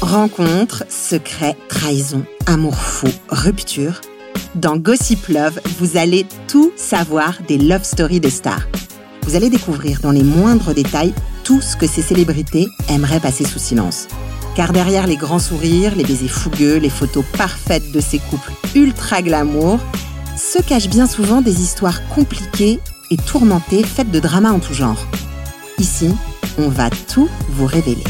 Rencontres, secrets, trahison, amour fou, rupture. Dans Gossip Love, vous allez tout savoir des love stories des stars. Vous allez découvrir dans les moindres détails tout ce que ces célébrités aimeraient passer sous silence. Car derrière les grands sourires, les baisers fougueux, les photos parfaites de ces couples ultra glamour, se cachent bien souvent des histoires compliquées et tourmentées faites de dramas en tout genre. Ici, on va tout vous révéler.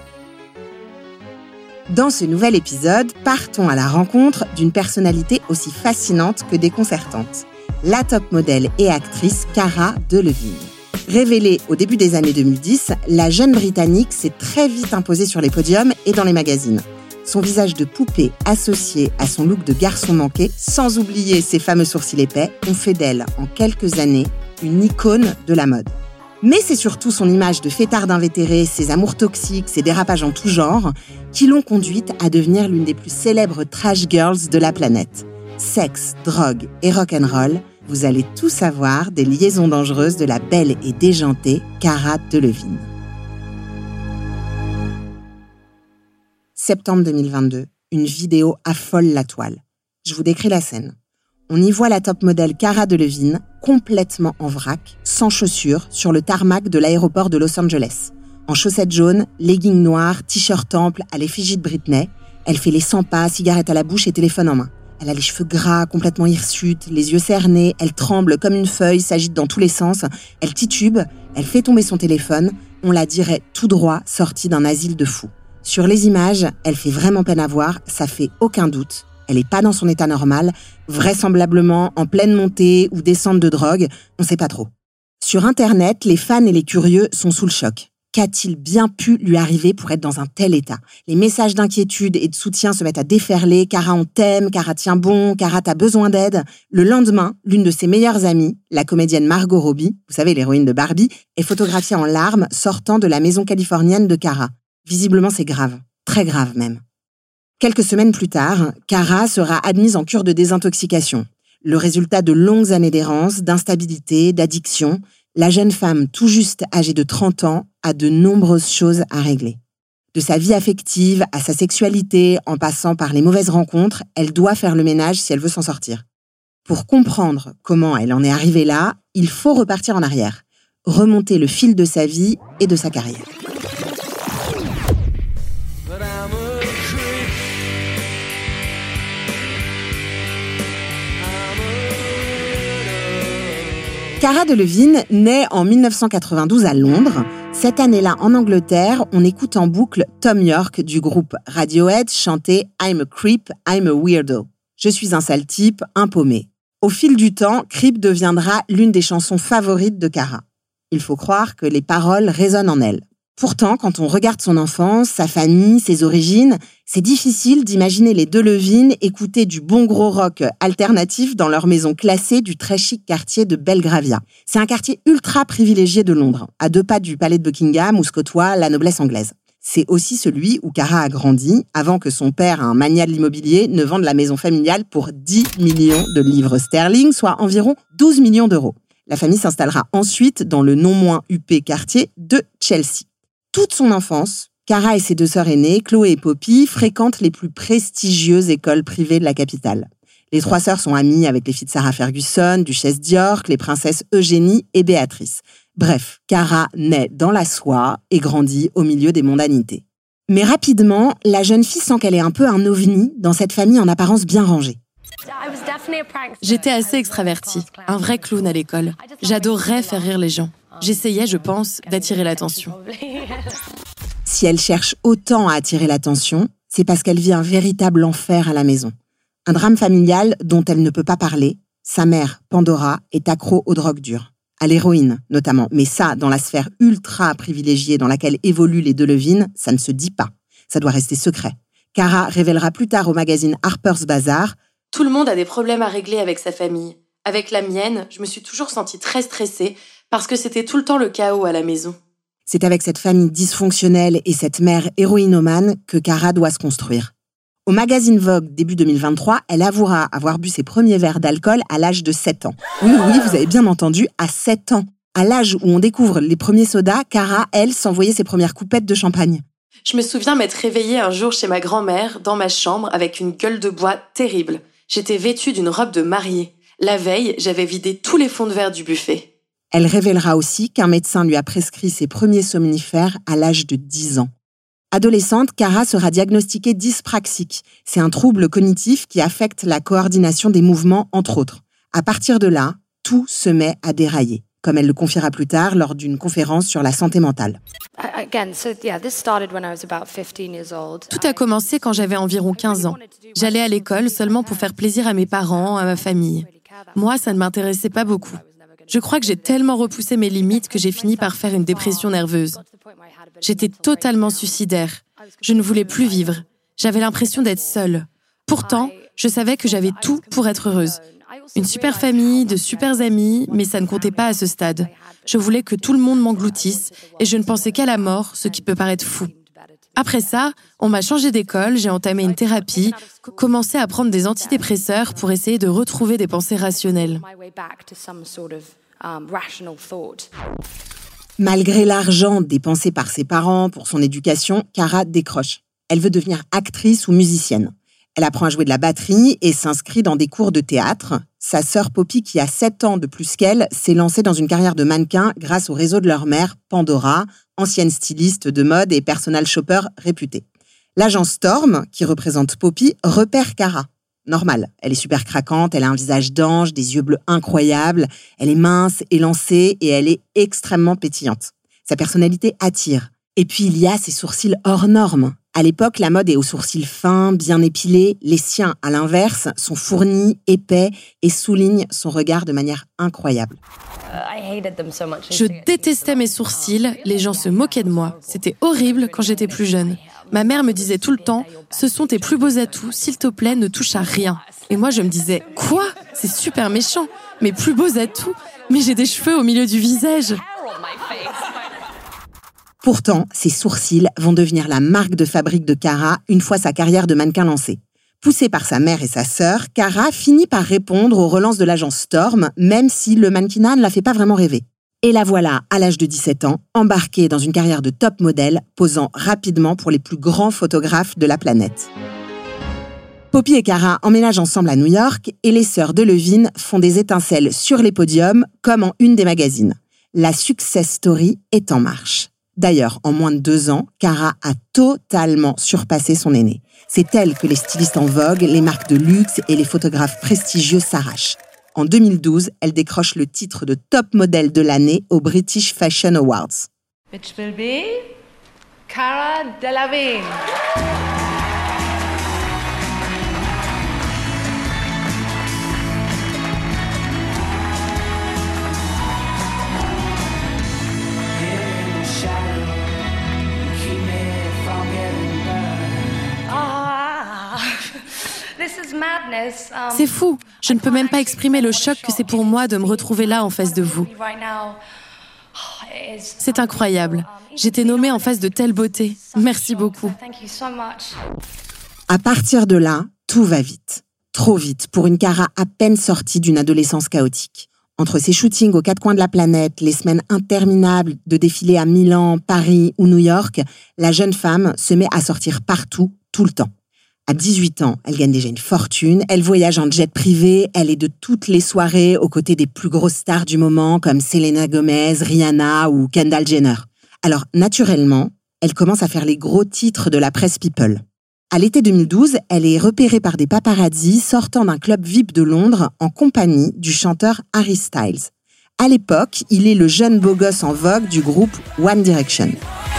Dans ce nouvel épisode, partons à la rencontre d'une personnalité aussi fascinante que déconcertante. La top modèle et actrice Cara Delevingne. Révélée au début des années 2010, la jeune Britannique s'est très vite imposée sur les podiums et dans les magazines. Son visage de poupée associé à son look de garçon manqué, sans oublier ses fameux sourcils épais, ont fait d'elle, en quelques années, une icône de la mode. Mais c'est surtout son image de fêtarde invétérée, ses amours toxiques, ses dérapages en tout genre, qui l'ont conduite à devenir l'une des plus célèbres trash girls de la planète. Sexe, drogue et rock'n'roll, vous allez tout savoir des liaisons dangereuses de la belle et déjantée Cara Delevingne. Septembre 2022, une vidéo affole la toile. Je vous décris la scène. On y voit la top modèle Cara Delevingne, complètement en vrac, sans chaussures, sur le tarmac de l'aéroport de Los Angeles. En chaussettes jaunes, leggings noirs, t-shirt temple à l'effigie de Britney, elle fait les 100 pas, cigarette à la bouche et téléphone en main. Elle a les cheveux gras, complètement hirsutes, les yeux cernés, elle tremble comme une feuille, s'agite dans tous les sens, elle titube, elle fait tomber son téléphone, on la dirait tout droit sortie d'un asile de fous. Sur les images, elle fait vraiment peine à voir, ça fait aucun doute. Elle n'est pas dans son état normal, vraisemblablement en pleine montée ou descente de drogue, on ne sait pas trop. Sur Internet, les fans et les curieux sont sous le choc. Qu'a-t-il bien pu lui arriver pour être dans un tel état ? Les messages d'inquiétude et de soutien se mettent à déferler. Cara, on t'aime, Cara, tiens bon, Cara, t'as besoin d'aide. Le lendemain, l'une de ses meilleures amies, la comédienne Margot Robbie, vous savez, l'héroïne de Barbie, est photographiée en larmes sortant de la maison californienne de Cara. Visiblement, c'est grave. Très grave même. Quelques semaines plus tard, Cara sera admise en cure de désintoxication. Le résultat de longues années d'errance, d'instabilité, d'addiction, la jeune femme tout juste âgée de 30 ans a de nombreuses choses à régler. De sa vie affective à sa sexualité, en passant par les mauvaises rencontres, elle doit faire le ménage si elle veut s'en sortir. Pour comprendre comment elle en est arrivée là, il faut repartir en arrière, remonter le fil de sa vie et de sa carrière. Cara Delevingne naît en 1992 à Londres. Cette année-là, en Angleterre, on écoute en boucle Thom Yorke du groupe Radiohead chanter « I'm a creep, I'm a weirdo ». Je suis un sale type, un paumé. Au fil du temps, Creep deviendra l'une des chansons favorites de Cara. Il faut croire que les paroles résonnent en elle. Pourtant, quand on regarde son enfance, sa famille, ses origines, c'est difficile d'imaginer les Delevingne écouter du bon gros rock alternatif dans leur maison classée du très chic quartier de Belgravia. C'est un quartier ultra privilégié de Londres, à 2 pas du palais de Buckingham où se côtoie la noblesse anglaise. C'est aussi celui où Cara a grandi avant que son père, un magnat de l'immobilier, ne vende la maison familiale pour 10 millions de livres sterling, soit environ 12 millions d'euros. La famille s'installera ensuite dans le non moins huppé quartier de Chelsea. Toute son enfance, Cara et ses 2 sœurs aînées, Chloé et Poppy, fréquentent les plus prestigieuses écoles privées de la capitale. Les 3 sœurs sont amies avec les filles de Sarah Ferguson, Duchesse d'York, les princesses Eugénie et Béatrice. Bref, Cara naît dans la soie et grandit au milieu des mondanités. Mais rapidement, la jeune fille sent qu'elle est un peu un ovni dans cette famille en apparence bien rangée. J'étais assez extravertie, un vrai clown à l'école. J'adorais faire rire les gens. J'essayais, je pense, d'attirer l'attention. Si elle cherche autant à attirer l'attention, c'est parce qu'elle vit un véritable enfer à la maison. Un drame familial dont elle ne peut pas parler. Sa mère, Pandora, est accro aux drogues dures. À l'héroïne, notamment. Mais ça, dans la sphère ultra privilégiée dans laquelle évoluent les Delevingne, ça ne se dit pas. Ça doit rester secret. Cara révélera plus tard au magazine Harper's Bazaar « Tout le monde a des problèmes à régler avec sa famille. Avec la mienne, je me suis toujours sentie très stressée parce que c'était tout le temps le chaos à la maison. » C'est avec cette famille dysfonctionnelle et cette mère héroïnomane que Cara doit se construire. Au magazine Vogue, début 2023, elle avouera avoir bu ses premiers verres d'alcool à l'âge de 7 ans. Oui, vous avez bien entendu, à 7 ans. À l'âge où on découvre les premiers sodas, Cara, elle, s'envoyait ses premières coupettes de champagne. Je me souviens m'être réveillée un jour chez ma grand-mère, dans ma chambre, avec une gueule de bois terrible. J'étais vêtue d'une robe de mariée. La veille, j'avais vidé tous les fonds de verre du buffet. Elle révélera aussi qu'un médecin lui a prescrit ses premiers somnifères à l'âge de 10 ans. Adolescente, Cara sera diagnostiquée dyspraxique. C'est un trouble cognitif qui affecte la coordination des mouvements, entre autres. À partir de là, tout se met à dérailler, comme elle le confiera plus tard lors d'une conférence sur la santé mentale. Tout a commencé quand j'avais environ 15 ans. J'allais à l'école seulement pour faire plaisir à mes parents, à ma famille. Moi, ça ne m'intéressait pas beaucoup. Je crois que j'ai tellement repoussé mes limites que j'ai fini par faire une dépression nerveuse. J'étais totalement suicidaire. Je ne voulais plus vivre. J'avais l'impression d'être seule. Pourtant, je savais que j'avais tout pour être heureuse. Une super famille, de super amis, mais ça ne comptait pas à ce stade. Je voulais que tout le monde m'engloutisse et je ne pensais qu'à la mort, ce qui peut paraître fou. Après ça, on m'a changé d'école, j'ai entamé une thérapie, commencé à prendre des antidépresseurs pour essayer de retrouver des pensées rationnelles. Malgré l'argent dépensé par ses parents pour son éducation, Cara décroche. Elle veut devenir actrice ou musicienne. Elle apprend à jouer de la batterie et s'inscrit dans des cours de théâtre. Sa sœur Poppy, qui a 7 ans de plus qu'elle, s'est lancée dans une carrière de mannequin grâce au réseau de leur mère, Pandora, ancienne styliste de mode et personal shopper réputée. L'agent Storm, qui représente Poppy, repère Cara. Normal, elle est super craquante, elle a un visage d'ange, des yeux bleus incroyables, elle est mince, élancée et elle est extrêmement pétillante. Sa personnalité attire. Et puis il y a ses sourcils hors normes. À l'époque, la mode est aux sourcils fins, bien épilés. Les siens, à l'inverse, sont fournis, épais et soulignent son regard de manière incroyable. Je détestais mes sourcils, les gens se moquaient de moi. C'était horrible quand j'étais plus jeune. Ma mère me disait tout le temps « Ce sont tes plus beaux atouts, s'il te plaît, ne touche à rien ». Et moi, je me disais « Quoi ? C'est super méchant, mes plus beaux atouts, mais j'ai des cheveux au milieu du visage ». Pourtant, ses sourcils vont devenir la marque de fabrique de Cara une fois sa carrière de mannequin lancée. Poussée par sa mère et sa sœur, Cara finit par répondre aux relances de l'agent Storm, même si le mannequinat ne la fait pas vraiment rêver. Et la voilà, à l'âge de 17 ans, embarquée dans une carrière de top modèle, posant rapidement pour les plus grands photographes de la planète. Poppy et Cara emménagent ensemble à New York et les sœurs Delevingne font des étincelles sur les podiums comme en une des magazines. La success story est en marche. D'ailleurs, en moins de 2 ans, Cara a totalement surpassé son aînée. C'est elle que les stylistes en vogue, les marques de luxe et les photographes prestigieux s'arrachent. En 2012, elle décroche le titre de top modèle de l'année aux British Fashion Awards. Which will be Cara Delevingne. C'est fou, je ne peux même pas exprimer le choc que c'est pour moi de me retrouver là en face de vous. C'est incroyable. J'étais nommée en face de telle beauté. Merci beaucoup. À partir de là, tout va vite. Trop vite pour une Cara à peine sortie d'une adolescence chaotique. Entre ses shootings aux 4 coins de la planète, les semaines interminables de défilés à Milan, Paris ou New York, la jeune femme se met à sortir partout, tout le temps. À 18 ans, elle gagne déjà une fortune, elle voyage en jet privé, elle est de toutes les soirées aux côtés des plus grosses stars du moment comme Selena Gomez, Rihanna ou Kendall Jenner. Alors, naturellement, elle commence à faire les gros titres de la presse people. À l'été 2012, elle est repérée par des paparazzis sortant d'un club VIP de Londres en compagnie du chanteur Harry Styles. À l'époque, il est le jeune beau gosse en vogue du groupe One Direction.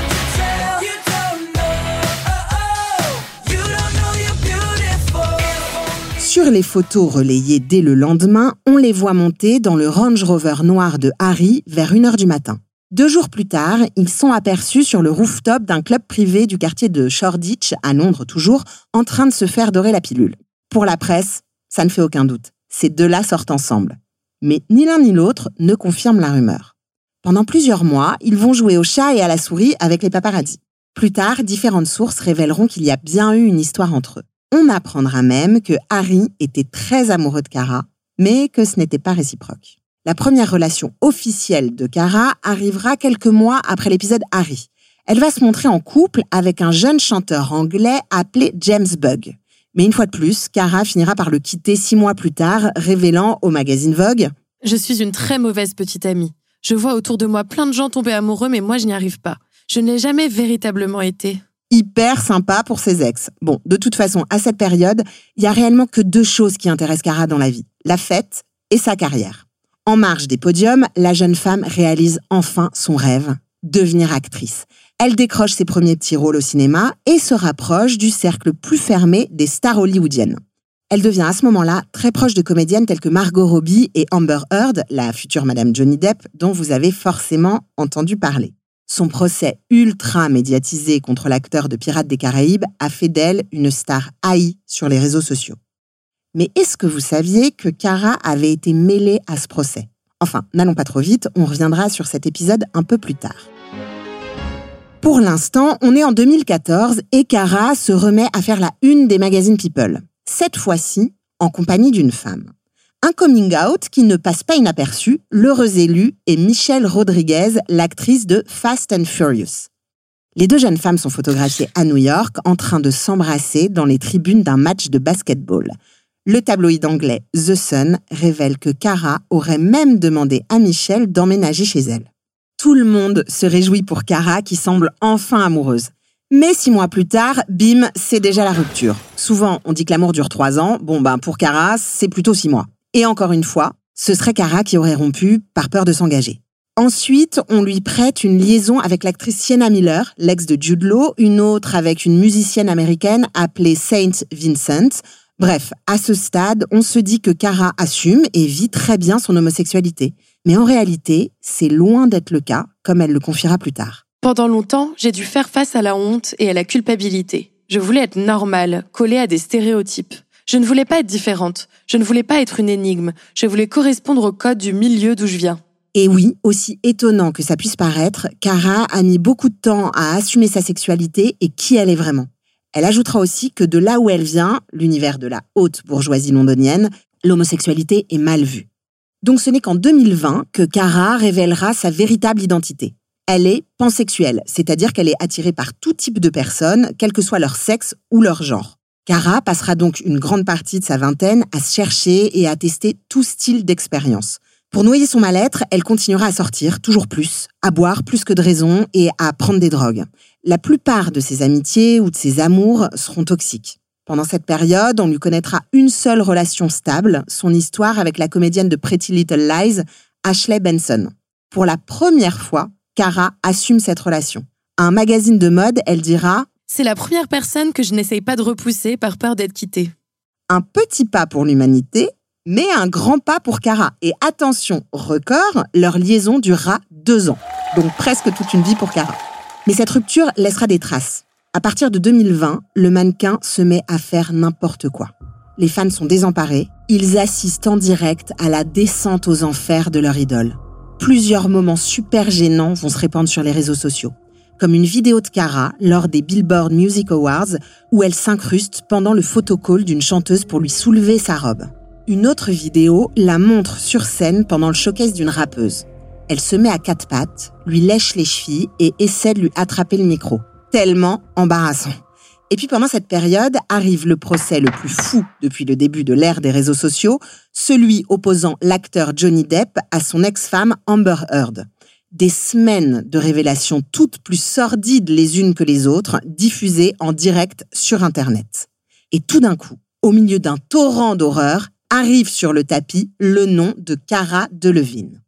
Sur les photos relayées dès le lendemain, on les voit monter dans le Range Rover noir de Harry vers 1h du matin. 2 jours plus tard, ils sont aperçus sur le rooftop d'un club privé du quartier de Shoreditch, à Londres toujours, en train de se faire dorer la pilule. Pour la presse, ça ne fait aucun doute. Ces deux-là sortent ensemble. Mais ni l'un ni l'autre ne confirment la rumeur. Pendant plusieurs mois, ils vont jouer au chat et à la souris avec les paparazzis. Plus tard, différentes sources révéleront qu'il y a bien eu une histoire entre eux. On apprendra même que Harry était très amoureux de Cara, mais que ce n'était pas réciproque. La première relation officielle de Cara arrivera quelques mois après l'épisode Harry. Elle va se montrer en couple avec un jeune chanteur anglais appelé James Bugg. Mais une fois de plus, Cara finira par le quitter 6 mois plus tard, révélant au magazine Vogue « Je suis une très mauvaise petite amie. Je vois autour de moi plein de gens tomber amoureux, mais moi je n'y arrive pas. Je ne l'ai jamais véritablement été. » Hyper sympa pour ses ex. Bon, de toute façon, à cette période, il y a réellement que 2 choses qui intéressent Cara dans la vie, la fête et sa carrière. En marge des podiums, la jeune femme réalise enfin son rêve, devenir actrice. Elle décroche ses premiers petits rôles au cinéma et se rapproche du cercle plus fermé des stars hollywoodiennes. Elle devient à ce moment-là très proche de comédiennes telles que Margot Robbie et Amber Heard, la future Madame Johnny Depp, dont vous avez forcément entendu parler. Son procès ultra médiatisé contre l'acteur de Pirates des Caraïbes a fait d'elle une star haïe sur les réseaux sociaux. Mais est-ce que vous saviez que Cara avait été mêlée à ce procès ? Enfin, n'allons pas trop vite, on reviendra sur cet épisode un peu plus tard. Pour l'instant, on est en 2014 et Cara se remet à faire la une des magazines People. Cette fois-ci, en compagnie d'une femme. Un coming out qui ne passe pas inaperçu, l'heureuse élue est Michelle Rodriguez, l'actrice de Fast and Furious. Les 2 jeunes femmes sont photographiées à New York en train de s'embrasser dans les tribunes d'un match de basketball. Le tabloïd anglais The Sun révèle que Cara aurait même demandé à Michelle d'emménager chez elle. Tout le monde se réjouit pour Cara qui semble enfin amoureuse. Mais 6 mois plus tard, bim, c'est déjà la rupture. Souvent, on dit que l'amour dure 3 ans. Pour Cara, c'est plutôt 6 mois. Et encore une fois, ce serait Cara qui aurait rompu par peur de s'engager. Ensuite, on lui prête une liaison avec l'actrice Sienna Miller, l'ex de Jude Law, une autre avec une musicienne américaine appelée Saint Vincent. Bref, à ce stade, on se dit que Cara assume et vit très bien son homosexualité. Mais en réalité, c'est loin d'être le cas, comme elle le confiera plus tard. Pendant longtemps, j'ai dû faire face à la honte et à la culpabilité. Je voulais être normale, collée à des stéréotypes. Je ne voulais pas être différente. Je ne voulais pas être une énigme. Je voulais correspondre au code du milieu d'où je viens. Et oui, aussi étonnant que ça puisse paraître, Cara a mis beaucoup de temps à assumer sa sexualité et qui elle est vraiment. Elle ajoutera aussi que de là où elle vient, l'univers de la haute bourgeoisie londonienne, l'homosexualité est mal vue. Donc ce n'est qu'en 2020 que Cara révélera sa véritable identité. Elle est pansexuelle, c'est-à-dire qu'elle est attirée par tout type de personnes, quel que soit leur sexe ou leur genre. Cara passera donc une grande partie de sa vingtaine à se chercher et à tester tout style d'expérience. Pour noyer son mal-être, elle continuera à sortir toujours plus, à boire plus que de raison et à prendre des drogues. La plupart de ses amitiés ou de ses amours seront toxiques. Pendant cette période, on lui connaîtra une seule relation stable, son histoire avec la comédienne de Pretty Little Lies, Ashley Benson. Pour la première fois, Cara assume cette relation. À un magazine de mode, elle dira « C'est la première personne que je n'essaye pas de repousser par peur d'être quittée. » Un petit pas pour l'humanité, mais un grand pas pour Cara. Et attention, record, leur liaison durera 2 ans. Donc presque toute une vie pour Cara. Mais cette rupture laissera des traces. À partir de 2020, le mannequin se met à faire n'importe quoi. Les fans sont désemparés. Ils assistent en direct à la descente aux enfers de leur idole. Plusieurs moments super gênants vont se répandre sur les réseaux sociaux. Comme une vidéo de Cara lors des Billboard Music Awards où elle s'incruste pendant le photocall d'une chanteuse pour lui soulever sa robe. Une autre vidéo la montre sur scène pendant le showcase d'une rappeuse. Elle se met à 4 pattes, lui lèche les chevilles et essaie de lui attraper le micro. Tellement embarrassant. Et puis pendant cette période arrive le procès le plus fou depuis le début de l'ère des réseaux sociaux, celui opposant l'acteur Johnny Depp à son ex-femme Amber Heard. Des semaines de révélations toutes plus sordides les unes que les autres, diffusées en direct sur Internet. Et tout d'un coup, au milieu d'un torrent d'horreur, arrive sur le tapis le nom de Cara Delevingne.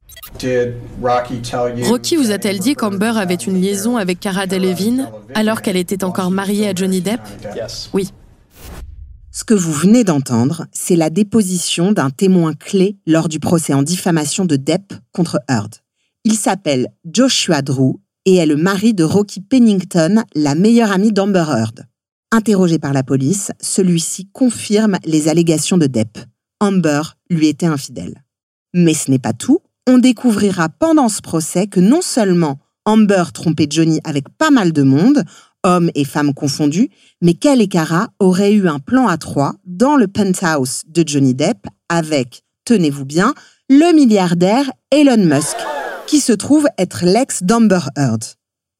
Rocky vous a-t-elle dit qu'Amber avait une liaison avec Cara Delevingne alors qu'elle était encore mariée à Johnny Depp ? Oui. Ce que vous venez d'entendre, c'est la déposition d'un témoin clé lors du procès en diffamation de Depp contre Heard. Il s'appelle Joshua Drew et est le mari de Rocky Pennington, la meilleure amie d'Amber Heard. Interrogé par la police, celui-ci confirme les allégations de Depp. Amber lui était infidèle. Mais ce n'est pas tout. On découvrira pendant ce procès que non seulement Amber trompait Johnny avec pas mal de monde, hommes et femmes confondus, mais qu'elle et Cara auraient eu un plan à 3 dans le penthouse de Johnny Depp avec, tenez-vous bien, le milliardaire Elon Musk, qui se trouve être l'ex d'Amber Heard.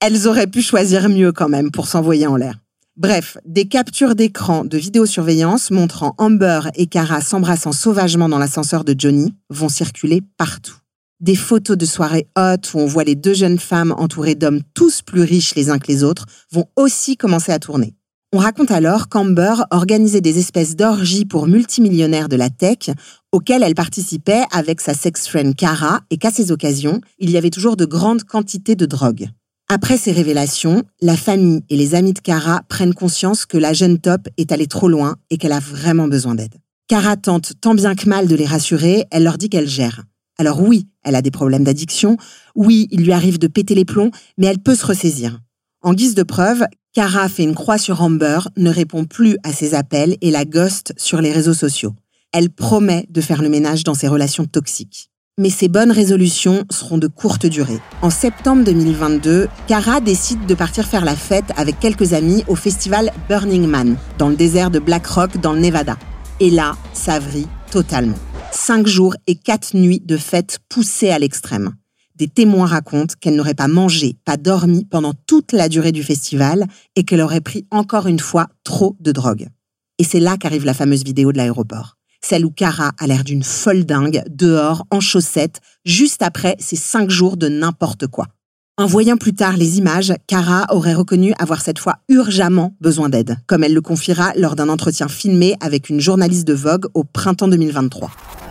Elles auraient pu choisir mieux quand même pour s'envoyer en l'air. Bref, des captures d'écran de vidéosurveillance montrant Amber et Cara s'embrassant sauvagement dans l'ascenseur de Johnny vont circuler partout. Des photos de soirées hot où on voit les deux jeunes femmes entourées d'hommes tous plus riches les uns que les autres vont aussi commencer à tourner. On raconte alors qu'Amber organisait des espèces d'orgies pour multimillionnaires de la tech auxquelles elle participait avec sa sex-friend Cara et qu'à ces occasions, il y avait toujours de grandes quantités de drogue. Après ces révélations, la famille et les amis de Cara prennent conscience que la jeune top est allée trop loin et qu'elle a vraiment besoin d'aide. Cara tente tant bien que mal de les rassurer, elle leur dit qu'elle gère. Alors oui, elle a des problèmes d'addiction, oui, il lui arrive de péter les plombs, mais elle peut se ressaisir. En guise de preuve, Cara fait une croix sur Amber, ne répond plus à ses appels et la ghost sur les réseaux sociaux. Elle promet de faire le ménage dans ses relations toxiques. Mais ces bonnes résolutions seront de courte durée. En septembre 2022, Cara décide de partir faire la fête avec quelques amis au festival Burning Man, dans le désert de Black Rock, dans le Nevada. Et là, ça vrille totalement. 5 jours et 4 nuits de fête poussées à l'extrême. Des témoins racontent qu'elle n'aurait pas mangé, pas dormi pendant toute la durée du festival et qu'elle aurait pris encore une fois trop de drogue. Et c'est là qu'arrive la fameuse vidéo de l'aéroport. Celle où Cara a l'air d'une folle dingue, dehors, en chaussettes, juste après ces 5 jours de n'importe quoi. En voyant plus tard les images, Cara aurait reconnu avoir cette fois urgemment besoin d'aide, comme elle le confiera lors d'un entretien filmé avec une journaliste de Vogue au printemps 2023.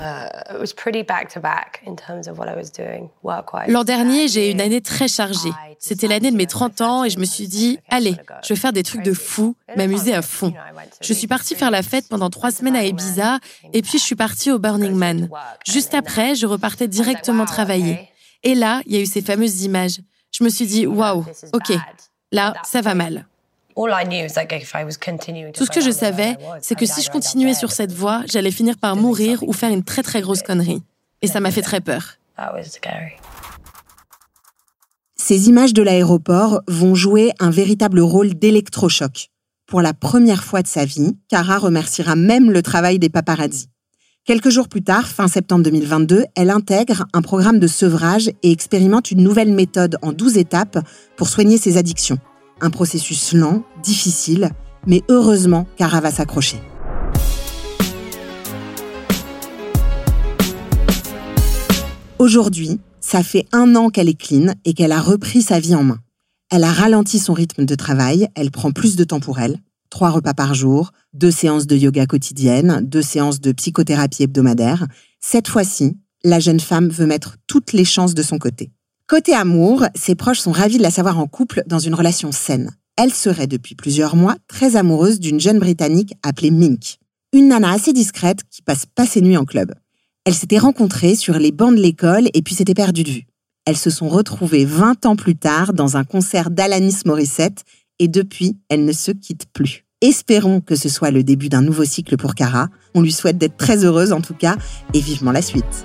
L'an dernier, j'ai eu une année très chargée. C'était l'année de mes 30 ans et je me suis dit, allez, je vais faire des trucs de fou, m'amuser à fond. Je suis partie faire la fête pendant 3 semaines à Ibiza et puis je suis partie au Burning Man. Juste après, je repartais directement travailler. Et là, il y a eu ces fameuses images. Je me suis dit, waouh, ok, là, ça va mal. Tout ce que je savais, c'est que si je continuais sur cette voie, j'allais finir par mourir ou faire une très très grosse connerie. Et ça m'a fait très peur. Ces images de l'aéroport vont jouer un véritable rôle d'électrochoc. Pour la première fois de sa vie, Cara remerciera même le travail des paparazzis. Quelques jours plus tard, fin septembre 2022, elle intègre un programme de sevrage et expérimente une nouvelle méthode en 12 étapes pour soigner ses addictions. Un processus lent, difficile, mais heureusement, Cara va s'accrocher. Aujourd'hui, ça fait 1 an qu'elle est clean et qu'elle a repris sa vie en main. Elle a ralenti son rythme de travail, elle prend plus de temps pour elle. 3 repas par jour, 2 séances de yoga quotidiennes, 2 séances de psychothérapie hebdomadaire. Cette fois-ci, la jeune femme veut mettre toutes les chances de son côté. Côté amour, ses proches sont ravis de la savoir en couple dans une relation saine. Elle serait depuis plusieurs mois très amoureuse d'une jeune Britannique appelée Mink. Une nana assez discrète qui passe pas ses nuits en club. Elles s'étaient rencontrées sur les bancs de l'école et puis s'étaient perdues de vue. Elles se sont retrouvées 20 ans plus tard dans un concert d'Alanis Morissette et depuis, elles ne se quittent plus. Espérons que ce soit le début d'un nouveau cycle pour Cara. On lui souhaite d'être très heureuse en tout cas et vivement la suite.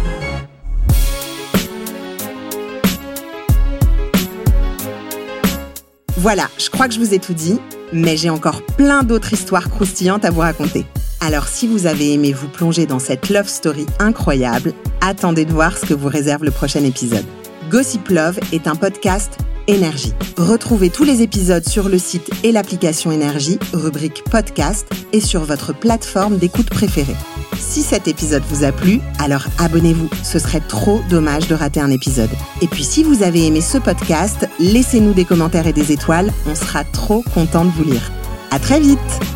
Voilà, je crois que je vous ai tout dit, mais j'ai encore plein d'autres histoires croustillantes à vous raconter. Alors si vous avez aimé vous plonger dans cette love story incroyable, attendez de voir ce que vous réserve le prochain épisode. Gossip Love est un podcast Énergie. Retrouvez tous les épisodes sur le site et l'application Énergie, rubrique podcast, et sur votre plateforme d'écoute préférée. Si cet épisode vous a plu, alors abonnez-vous. Ce serait trop dommage de rater un épisode. Et puis si vous avez aimé ce podcast, laissez-nous des commentaires et des étoiles. On sera trop contents de vous lire. À très vite!